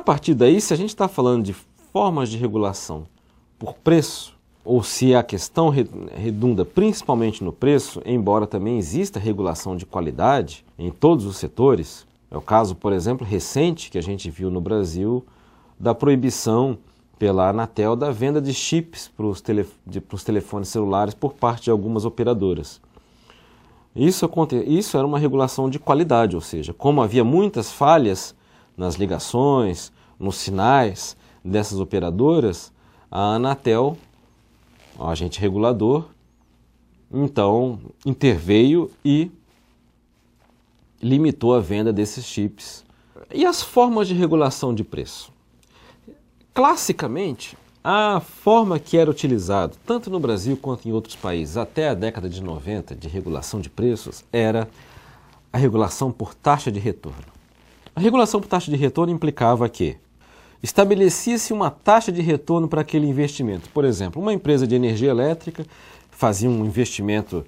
partir daí, se a gente está falando de formas de regulação por preço, ou se a questão redunda principalmente no preço, embora também exista regulação de qualidade em todos os setores, é o caso, por exemplo, recente que a gente viu no Brasil da proibição pela Anatel da venda de chips para os telefones celulares por parte de algumas operadoras. Isso era uma regulação de qualidade, ou seja, como havia muitas falhas nas ligações, nos sinais dessas operadoras, a Anatel, o agente regulador, então interveio e limitou a venda desses chips. E as formas de regulação de preço? Classicamente, a forma que era utilizada, tanto no Brasil quanto em outros países, até a década de 90, de regulação de preços, era a regulação por taxa de retorno. A regulação por taxa de retorno implicava que estabelecia-se uma taxa de retorno para aquele investimento. Por exemplo, uma empresa de energia elétrica fazia um investimento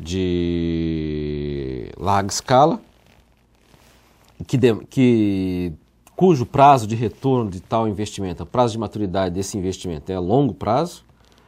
de larga escala, cujo prazo de retorno de tal investimento, o prazo de maturidade desse investimento é a longo prazo.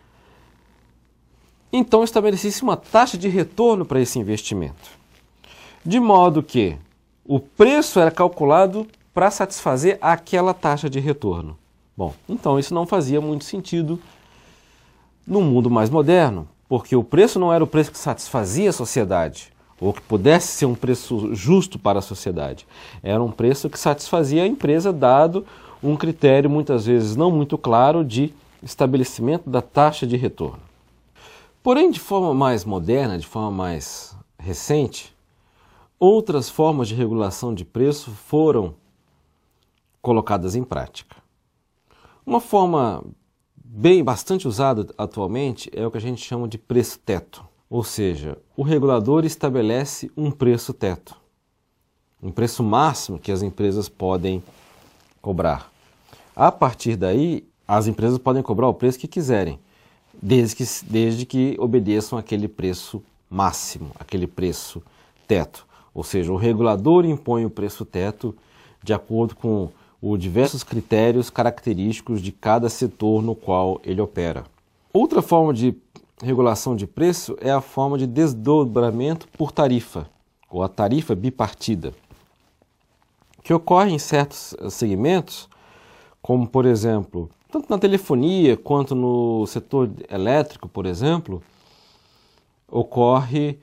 Então estabelecia-se uma taxa de retorno para esse investimento, de modo que o preço era calculado para satisfazer aquela taxa de retorno. Bom, então isso não fazia muito sentido no mundo mais moderno, porque o preço não era o preço que satisfazia a sociedade, ou que pudesse ser um preço justo para a sociedade. Era um preço que satisfazia a empresa, dado um critério muitas vezes não muito claro de estabelecimento da taxa de retorno. Porém, de forma mais moderna, de forma mais recente, outras formas de regulação de preço foram colocadas em prática. Uma forma bastante usada atualmente é o que a gente chama de preço-teto. Ou seja, o regulador estabelece um preço-teto, um preço máximo que as empresas podem cobrar. A partir daí, as empresas podem cobrar o preço que quiserem, desde que obedeçam aquele preço máximo, aquele preço-teto. Ou seja, o regulador impõe o preço-teto de acordo com os diversos critérios característicos de cada setor no qual ele opera. Outra forma de regulação de preço é a forma de desdobramento por tarifa, ou a tarifa bipartida, que ocorre em certos segmentos, como por exemplo, tanto na telefonia quanto no setor elétrico, por exemplo, ocorre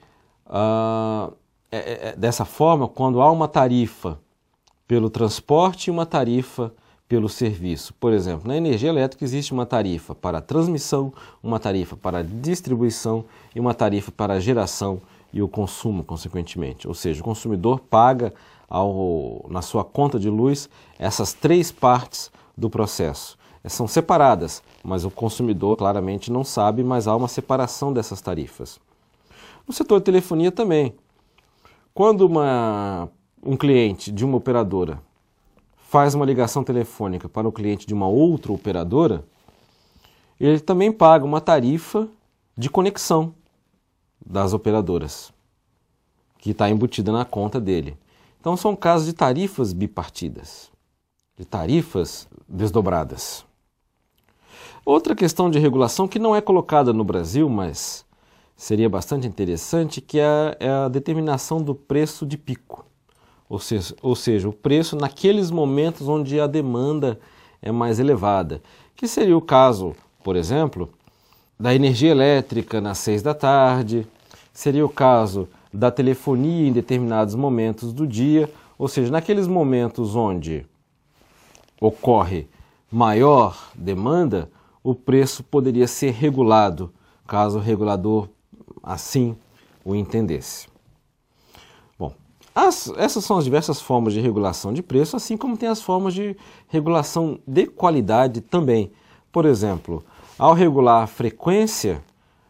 dessa forma quando há uma tarifa pelo transporte e uma tarifa pelo serviço. Por exemplo, na energia elétrica existe uma tarifa para transmissão, uma tarifa para distribuição e uma tarifa para a geração e o consumo, consequentemente. Ou seja, o consumidor paga na sua conta de luz essas três partes do processo. São separadas, mas o consumidor claramente não sabe, mas há uma separação dessas tarifas. No setor de telefonia também. Quando um cliente de uma operadora faz uma ligação telefônica para o cliente de uma outra operadora, ele também paga uma tarifa de conexão das operadoras, que está embutida na conta dele. Então são casos de tarifas bipartidas, de tarifas desdobradas. Outra questão de regulação que não é colocada no Brasil, mas seria bastante interessante, que é a determinação do preço de pico. Ou seja, o preço naqueles momentos onde a demanda é mais elevada, que seria o caso, por exemplo, da energia elétrica nas 6 da tarde, seria o caso da telefonia em determinados momentos do dia, ou seja, naqueles momentos onde ocorre maior demanda, o preço poderia ser regulado, caso o regulador assim o entendesse. Essas são as diversas formas de regulação de preço, assim como tem as formas de regulação de qualidade também. Por exemplo, ao regular a frequência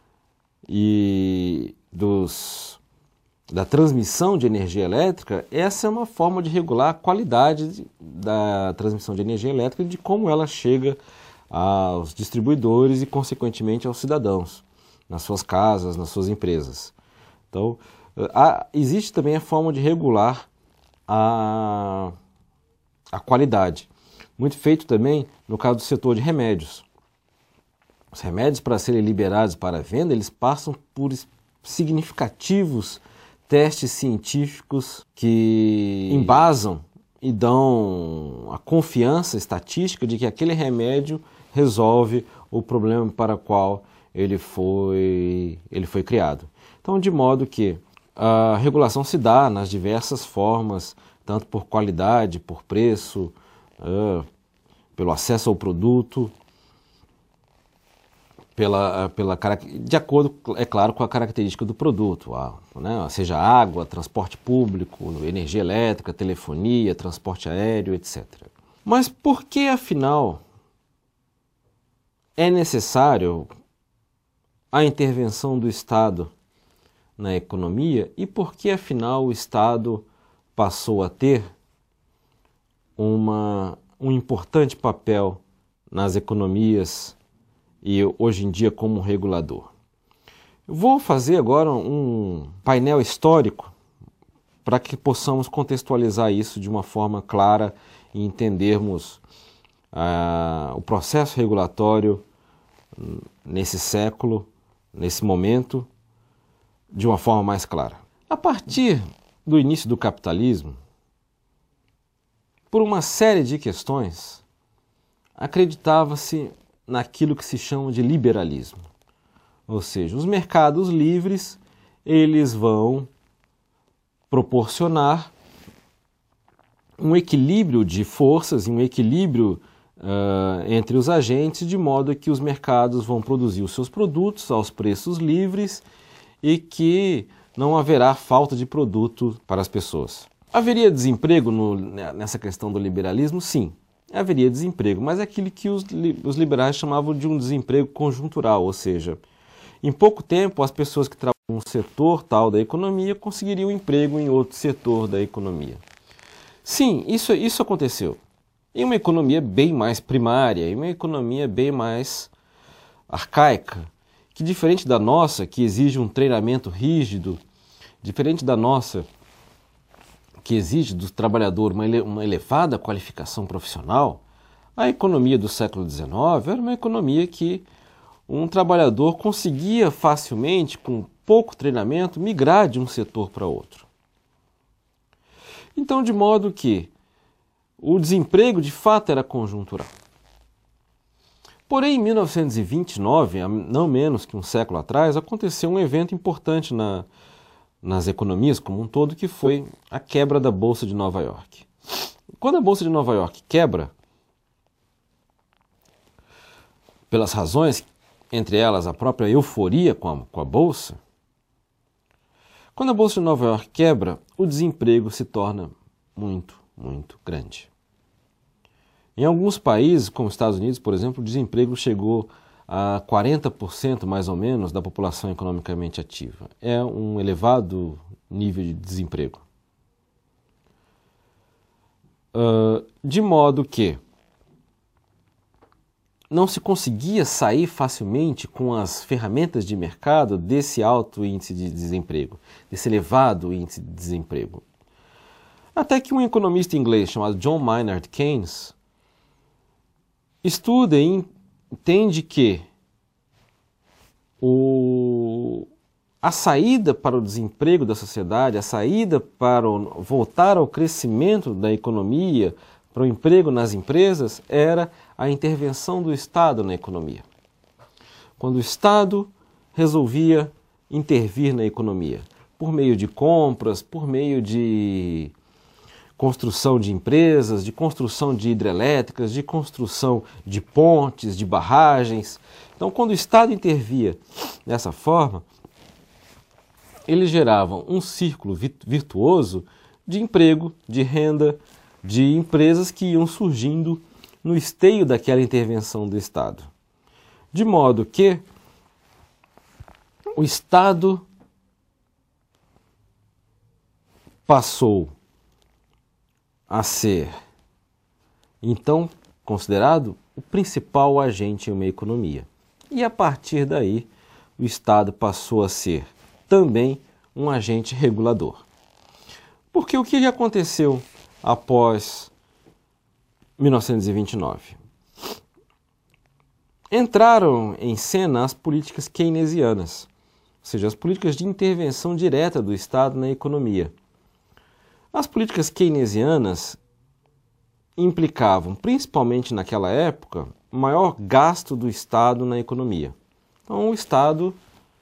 da transmissão de energia elétrica, essa é uma forma de regular a qualidade da transmissão de energia elétrica e de como ela chega aos distribuidores e, consequentemente, aos cidadãos, nas suas casas, nas suas empresas. Então, existe também a forma de regular a qualidade. muito feito também no caso do setor de remédios. Os remédios, para serem liberados para venda, eles passam por significativos testes científicos que embasam e dão a confiança estatística de que aquele remédio resolve o problema para o qual ele foi criado. Então, de modo que a regulação se dá nas diversas formas, tanto por qualidade, por preço, pelo acesso ao produto, de acordo, é claro, com a característica do produto, né? Seja água, transporte público, energia elétrica, telefonia, transporte aéreo, etc. Mas por que, afinal, é necessário a intervenção do Estado na economia e por que, afinal, o Estado passou a ter um importante papel nas economias e hoje em dia como regulador? Eu vou fazer agora um painel histórico para que possamos contextualizar isso de uma forma clara e entendermos o processo regulatório nesse século, nesse momento, de uma forma mais clara. A partir do início do capitalismo, por uma série de questões, acreditava-se naquilo que se chama de liberalismo. Ou seja, os mercados livres, eles vão proporcionar um equilíbrio de forças, um equilíbrio entre os agentes, de modo que os mercados vão produzir os seus produtos aos preços livres e que não haverá falta de produto para as pessoas. Haveria desemprego nessa questão do liberalismo? Sim, haveria desemprego, mas é aquilo que os liberais chamavam de um desemprego conjuntural, ou seja, em pouco tempo as pessoas que trabalham em um setor tal da economia conseguiriam emprego em outro setor da economia. Sim, isso aconteceu. Em uma economia bem mais primária, em uma economia bem mais arcaica, que diferente da nossa, que exige um treinamento rígido, diferente da nossa, que exige do trabalhador uma elevada qualificação profissional, a economia do século XIX era uma economia que um trabalhador conseguia facilmente, com pouco treinamento, migrar de um setor para outro. Então, de modo que o desemprego de fato era conjuntural. Porém, em 1929, não menos que um século atrás, aconteceu um evento importante nas economias como um todo, que foi a quebra da Bolsa de Nova York. Quando a Bolsa de Nova York quebra, pelas razões, entre elas a própria euforia com a Bolsa, quando a Bolsa de Nova York quebra, o desemprego se torna muito, muito grande. Em alguns países, como os Estados Unidos, por exemplo, o desemprego chegou a 40% mais ou menos da população economicamente ativa. É um elevado nível de desemprego. De modo que não se conseguia sair facilmente com as ferramentas de mercado desse alto índice de desemprego, desse elevado índice de desemprego. Até que um economista inglês chamado John Maynard Keynes estuda e entende que a saída para o desemprego da sociedade, a saída para voltar ao crescimento da economia, para o emprego nas empresas, era a intervenção do Estado na economia. Quando o Estado resolvia intervir na economia, por meio de compras, por meio de construção de empresas, de construção de hidrelétricas, de construção de pontes, de barragens. Então, quando o Estado intervia dessa forma, ele gerava um círculo virtuoso de emprego, de renda, de empresas que iam surgindo no esteio daquela intervenção do Estado. De modo que o Estado passou a ser, então, considerado o principal agente em uma economia. E a partir daí, o Estado passou a ser também um agente regulador. Porque o que aconteceu após 1929. Entraram em cena as políticas keynesianas, ou seja, as políticas de intervenção direta do Estado na economia. As políticas keynesianas implicavam, principalmente naquela época, maior gasto do Estado na economia. Então o Estado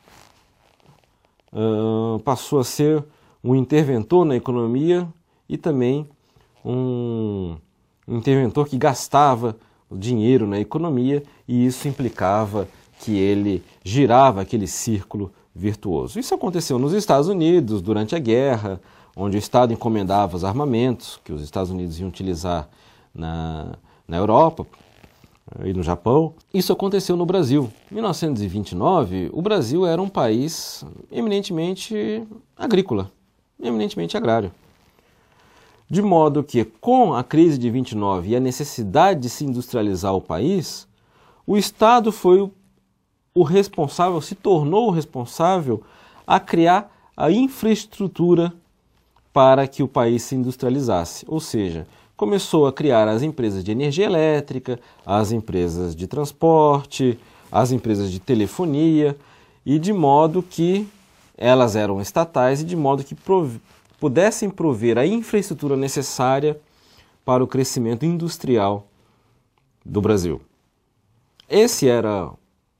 passou a ser um interventor na economia e também um interventor que gastava dinheiro na economia, e isso implicava que ele girava aquele círculo virtuoso. Isso aconteceu nos Estados Unidos durante a guerra, onde o Estado encomendava os armamentos que os Estados Unidos iam utilizar na Europa e no Japão. Isso aconteceu no Brasil. Em 1929, o Brasil era um país eminentemente agrícola, eminentemente agrário. De modo que, com a crise de 29 e a necessidade de se industrializar o país, o Estado foi o responsável, se tornou o responsável a criar a infraestrutura para que o país se industrializasse. Ou seja, começou a criar as empresas de energia elétrica, as empresas de transporte, as empresas de telefonia, e de modo que elas eram estatais e de modo que pudessem prover a infraestrutura necessária para o crescimento industrial do Brasil. Esse era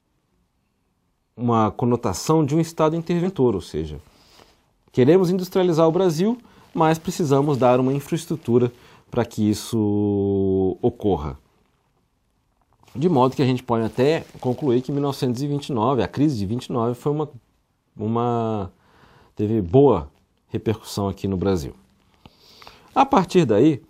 uma conotação de um Estado interventor, ou seja, queremos industrializar o Brasil, mas precisamos dar uma infraestrutura para que isso ocorra. De modo que a gente pode até concluir que 1929, a crise de 29, foi teve boa repercussão aqui no Brasil. A partir daí,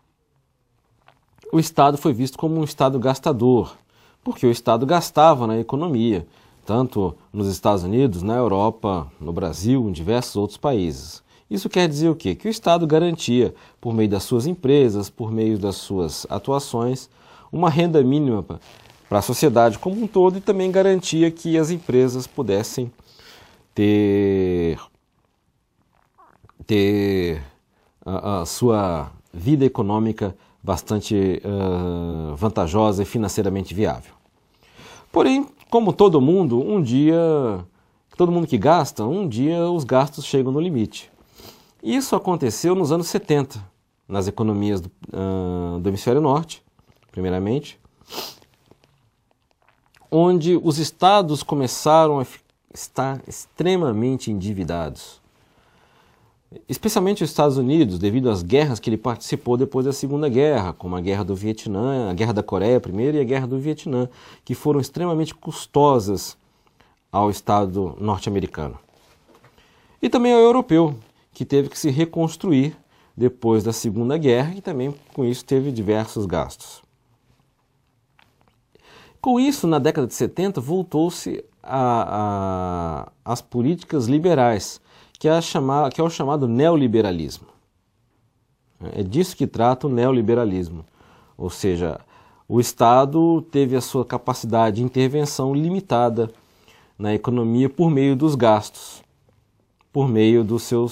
o Estado foi visto como um Estado gastador, porque o Estado gastava na economia, tanto nos Estados Unidos, na Europa, no Brasil, em diversos outros países. Isso quer dizer o quê? Que o Estado garantia, por meio das suas empresas, por meio das suas atuações, uma renda mínima para a sociedade como um todo, e também garantia que as empresas pudessem ter a sua vida econômica bastante vantajosa e financeiramente viável. Porém, como todo mundo, todo mundo que gasta, um dia os gastos chegam no limite. Isso aconteceu nos anos 70, nas economias do hemisfério norte, primeiramente, onde os estados começaram a estar extremamente endividados. Especialmente os Estados Unidos, devido às guerras que ele participou depois da Segunda Guerra, como a Guerra do Vietnã, a Guerra da Coreia primeiro e a Guerra do Vietnã, que foram extremamente custosas ao Estado norte-americano. E também ao europeu, que teve que se reconstruir depois da Segunda Guerra, e também com isso teve diversos gastos. Com isso, na década de 70, voltou-se às políticas liberais, que é o chamado neoliberalismo. É disso que trata o neoliberalismo. Ou seja, o Estado teve a sua capacidade de intervenção limitada na economia por meio dos gastos, por meio do seu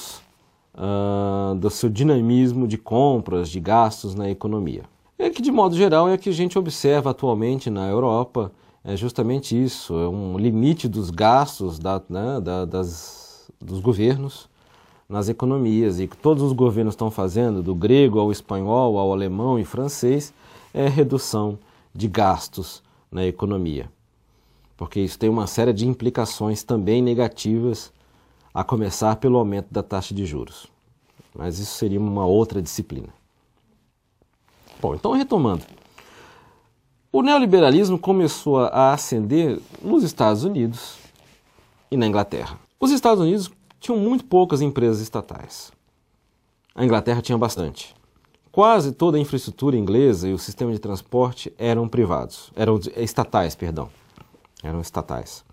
dinamismo de compras, de gastos na economia. É que, de modo geral, é o que a gente observa atualmente na Europa, é justamente isso, é um limite dos gastos dos governos nas economias, e que todos os governos estão fazendo, do grego ao espanhol, ao alemão e francês, é redução de gastos na economia. Porque isso tem uma série de implicações também negativas, a começar pelo aumento da taxa de juros. Mas isso seria uma outra disciplina. Bom, então retomando. O neoliberalismo começou a ascender nos Estados Unidos e na Inglaterra. Os Estados Unidos tinham muito poucas empresas estatais. A Inglaterra tinha bastante. Quase toda a infraestrutura inglesa e o sistema de transporte eram estatais. Eram estatais.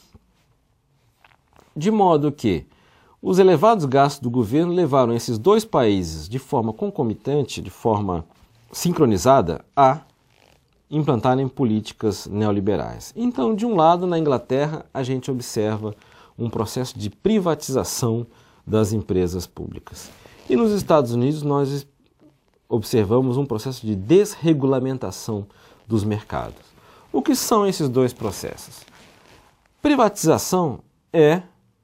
De modo que os elevados gastos do governo levaram esses dois países de forma concomitante, de forma sincronizada, a implantarem políticas neoliberais. Então, de um lado, na Inglaterra, a gente observa um processo de privatização das empresas públicas. E nos Estados Unidos nós observamos um processo de desregulamentação dos mercados. O que são esses dois processos? Privatização é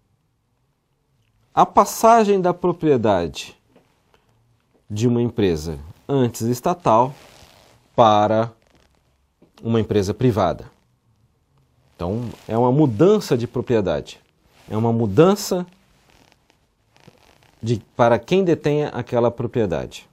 a passagem da propriedade de uma empresa antes estatal para uma empresa privada. Então, é uma mudança de propriedade, é uma mudança para quem detém aquela propriedade,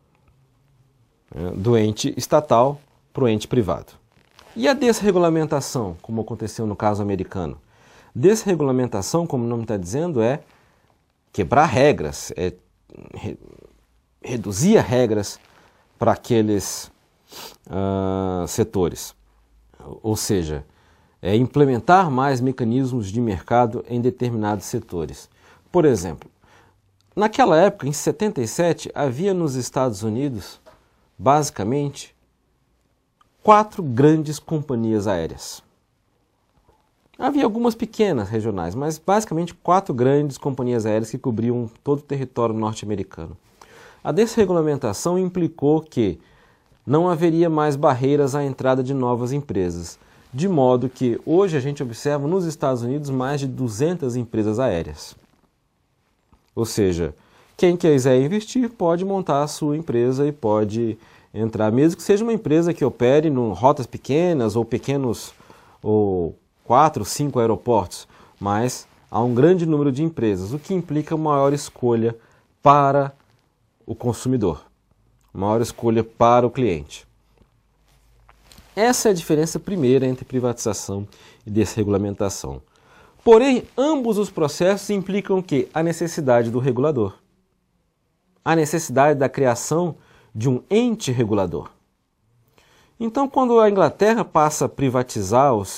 do ente estatal para o ente privado. E a desregulamentação, como aconteceu no caso americano? Desregulamentação, como o nome está dizendo, é quebrar regras, é reduzir regras para aqueles setores. Ou seja, é implementar mais mecanismos de mercado em determinados setores. Por exemplo, naquela época, em 77, havia nos Estados Unidos, basicamente, 4 grandes companhias aéreas. Havia algumas pequenas regionais, mas basicamente 4 grandes companhias aéreas que cobriam todo o território norte-americano. A desregulamentação implicou que não haveria mais barreiras à entrada de novas empresas, de modo que hoje a gente observa nos Estados Unidos mais de 200 empresas aéreas. Ou seja, quem quiser investir pode montar a sua empresa e pode entrar, mesmo que seja uma empresa que opere em rotas pequenas ou pequenos ou 4, 5 aeroportos, mas há um grande número de empresas, o que implica maior escolha para o consumidor, maior escolha para o cliente. Essa é a diferença primeira entre privatização e desregulamentação. Porém, ambos os processos implicam que a necessidade do regulador, a necessidade da criação de um ente regulador. Então, quando a Inglaterra passa a privatizar as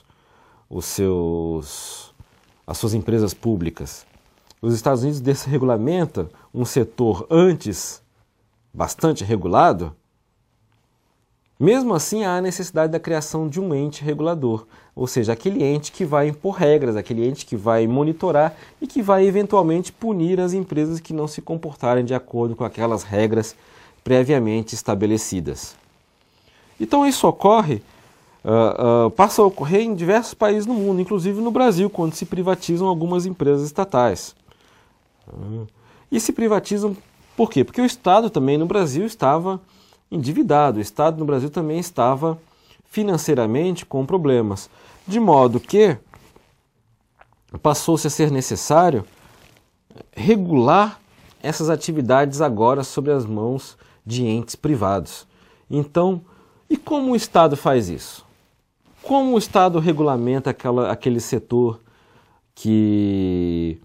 suas empresas públicas, os Estados Unidos desregulamenta um setor antes bastante regulado, mesmo assim há a necessidade da criação de um ente regulador, ou seja, aquele ente que vai impor regras, aquele ente que vai monitorar e que vai eventualmente punir as empresas que não se comportarem de acordo com aquelas regras previamente estabelecidas. Então isso ocorre, passa a ocorrer em diversos países no mundo, inclusive no Brasil, quando se privatizam algumas empresas estatais. E se privatizam por quê? Porque o Estado também no Brasil estava endividado, o Estado no Brasil também estava financeiramente com problemas, de modo que passou-se a ser necessário regular essas atividades agora sobre as mãos de entes privados. Então, e como o Estado faz isso? Como o Estado regulamenta aquele setor que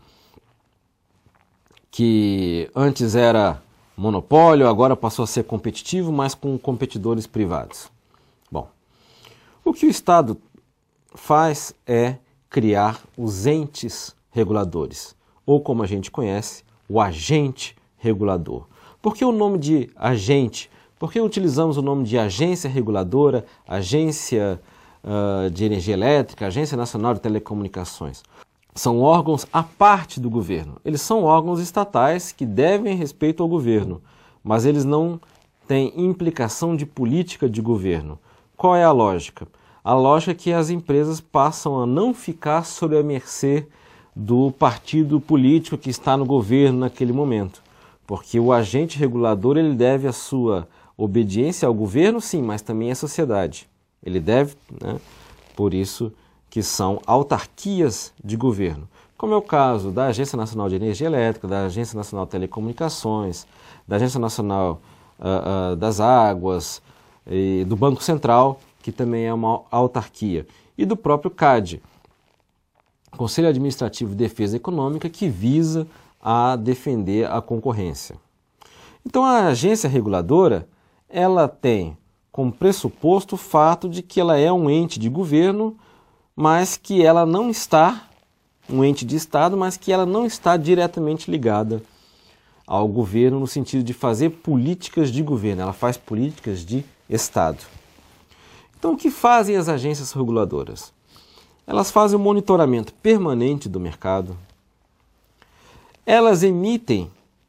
antes era monopólio, agora passou a ser competitivo, mas com competidores privados? Bom, o que o Estado faz é criar os entes reguladores, ou como a gente conhece, o agente regulador. Por que o nome de agente? Por que utilizamos o nome de agência reguladora, agência de energia elétrica, Agência Nacional de Telecomunicações? São órgãos à parte do governo. Eles são órgãos estatais que devem respeito ao governo, mas eles não têm implicação de política de governo. Qual é a lógica? A lógica é que as empresas passam a não ficar sob a mercê do partido político que está no governo naquele momento. Porque o agente regulador ele deve a sua obediência ao governo, sim, mas também à sociedade. Ele deve, por isso que são autarquias de governo, como é o caso da Agência Nacional de Energia Elétrica, da Agência Nacional de Telecomunicações, da Agência Nacional das Águas, e do Banco Central, que também é uma autarquia, e do próprio CAD, Conselho Administrativo de Defesa Econômica, que visa a defender a concorrência. Então a agência reguladora, ela tem como pressuposto o fato de que ela é um ente de governo, mas que ela não está, um ente de Estado, mas que ela não está diretamente ligada ao governo no sentido de fazer políticas de governo, ela faz políticas de Estado. Então o que fazem as agências reguladoras? Elas fazem o monitoramento permanente do mercado, elas emitem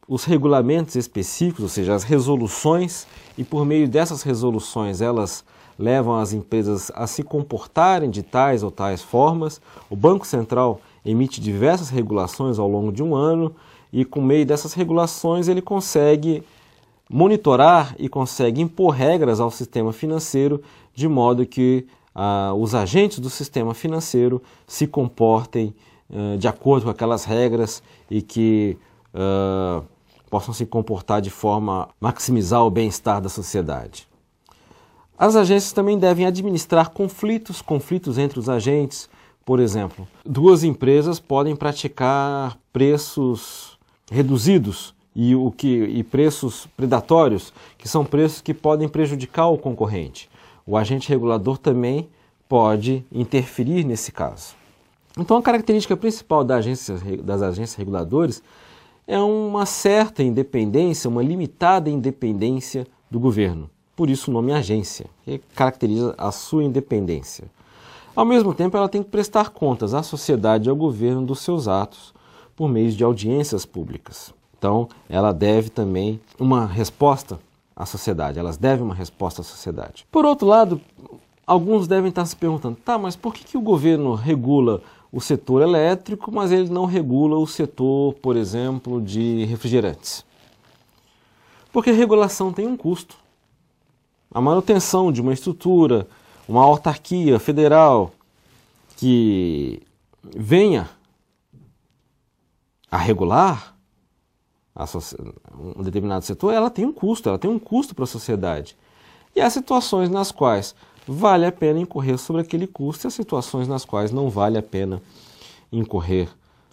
os regulamentos específicos, ou seja, as resoluções, e por meio dessas resoluções elas levam as empresas a se comportarem de tais ou tais formas. O Banco Central emite diversas regulações ao longo de um ano e com meio dessas regulações ele consegue monitorar e consegue impor regras ao sistema financeiro de modo que os agentes do sistema financeiro se comportem de acordo com aquelas regras e que possam se comportar de forma a maximizar o bem-estar da sociedade. As agências também devem administrar conflitos entre os agentes. Por exemplo, duas empresas podem praticar preços reduzidos e preços predatórios, que são preços que podem prejudicar o concorrente. O agente regulador também pode interferir nesse caso. Então, a característica principal das agências reguladoras é uma certa independência, uma limitada independência do governo. Por isso o nome agência, que caracteriza a sua independência. Ao mesmo tempo, ela tem que prestar contas à sociedade e ao governo dos seus atos por meio de audiências públicas. Então, ela deve também uma resposta à sociedade, elas devem uma resposta à sociedade. Por outro lado, alguns devem estar se perguntando, mas por que o governo regula o setor elétrico, mas ele não regula o setor, por exemplo, de refrigerantes? Porque a regulação tem um custo. A manutenção de uma estrutura, uma autarquia federal que venha a regular um determinado setor, ela tem um custo para a sociedade. E há situações nas quais vale a pena incorrer sobre aquele custo e as situações nas quais não vale a pena incorrer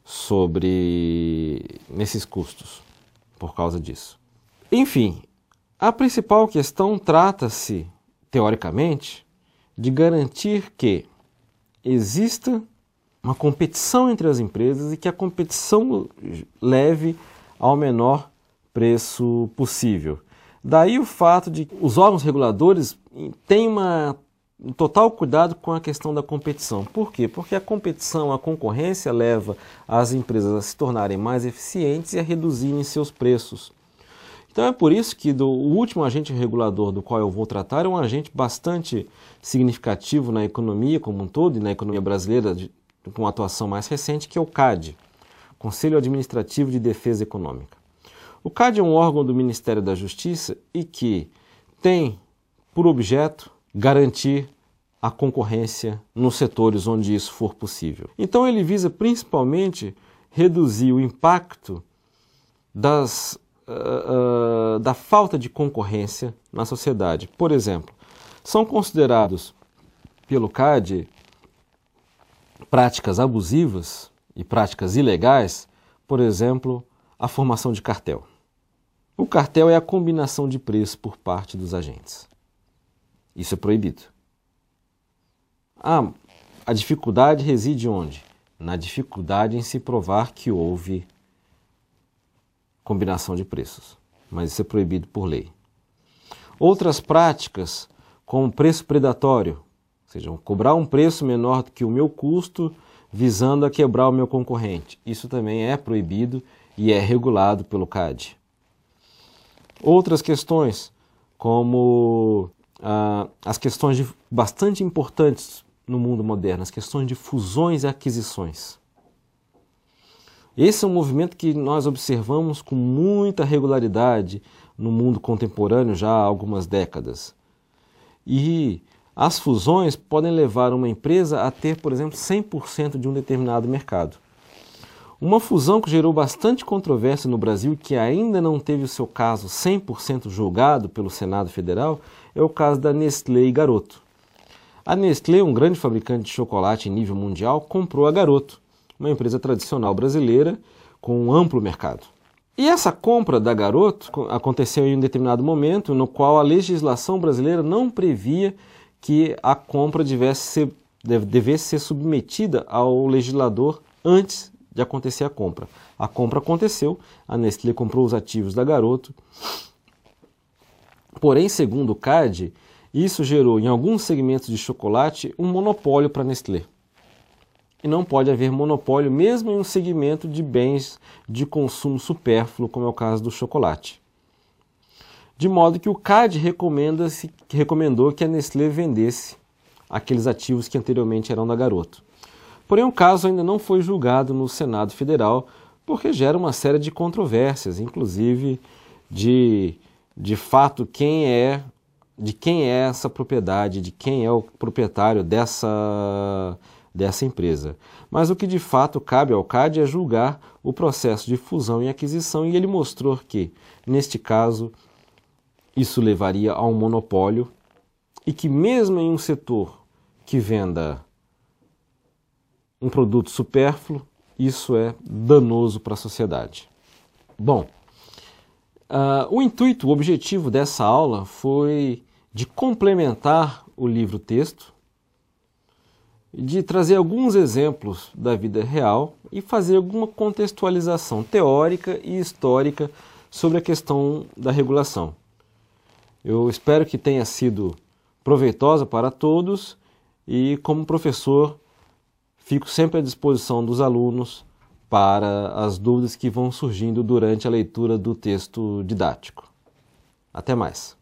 nesses custos por causa disso. Enfim, a principal questão trata-se, teoricamente, de garantir que exista uma competição entre as empresas e que a competição leve ao menor preço possível. Daí o fato de que os órgãos reguladores têm um total cuidado com a questão da competição. Por quê? Porque a competição, a concorrência leva as empresas a se tornarem mais eficientes e a reduzirem seus preços. Então é por isso que o último agente regulador do qual eu vou tratar é um agente bastante significativo na economia como um todo e na economia brasileira com uma atuação mais recente, que é o CAD, Conselho Administrativo de Defesa Econômica. O CAD é um órgão do Ministério da Justiça e que tem por objeto garantir a concorrência nos setores onde isso for possível. Então ele visa principalmente reduzir o impacto da falta de concorrência na sociedade. Por exemplo, são considerados pelo CAD práticas abusivas e práticas ilegais, por exemplo, a formação de cartel. O cartel é a combinação de preços por parte dos agentes. Isso é proibido. A dificuldade reside onde? Na dificuldade em se provar que houve combinação de preços, mas isso é proibido por lei. Outras práticas, como preço predatório, ou seja, cobrar um preço menor do que o meu custo, visando a quebrar o meu concorrente. Isso também é proibido e é regulado pelo CAD. Outras questões, como as questões bastante importantes no mundo moderno, as questões de fusões e aquisições. Esse é um movimento que nós observamos com muita regularidade no mundo contemporâneo já há algumas décadas. E as fusões podem levar uma empresa a ter, por exemplo, 100% de um determinado mercado. Uma fusão que gerou bastante controvérsia no Brasil, que ainda não teve o seu caso 100% julgado pelo Senado Federal, é o caso da Nestlé e Garoto. A Nestlé, um grande fabricante de chocolate em nível mundial, comprou a Garoto, uma empresa tradicional brasileira com um amplo mercado. E essa compra da Garoto aconteceu em um determinado momento no qual a legislação brasileira não previa que a compra devesse ser submetida ao legislador antes de acontecer a compra. A compra aconteceu, a Nestlé comprou os ativos da Garoto. Porém, segundo o CAD, isso gerou em alguns segmentos de chocolate um monopólio para a Nestlé. e não pode haver monopólio mesmo em um segmento de bens de consumo supérfluo, como é o caso do chocolate. De modo que o CAD recomendou que a Nestlé vendesse aqueles ativos que anteriormente eram da Garoto. Porém, o caso ainda não foi julgado no Senado Federal, porque gera uma série de controvérsias, inclusive de fato de quem é essa propriedade, de quem é o proprietário dessa empresa. Mas o que de fato cabe ao CAD é julgar o processo de fusão e aquisição, e ele mostrou que, neste caso, isso levaria a um monopólio e que mesmo em um setor que venda um produto supérfluo, isso é danoso para a sociedade. Bom, o objetivo dessa aula foi de complementar o livro-texto, de trazer alguns exemplos da vida real e fazer alguma contextualização teórica e histórica sobre a questão da regulação. Eu espero que tenha sido proveitosa para todos e, como professor, fico sempre à disposição dos alunos para as dúvidas que vão surgindo durante a leitura do texto didático. Até mais!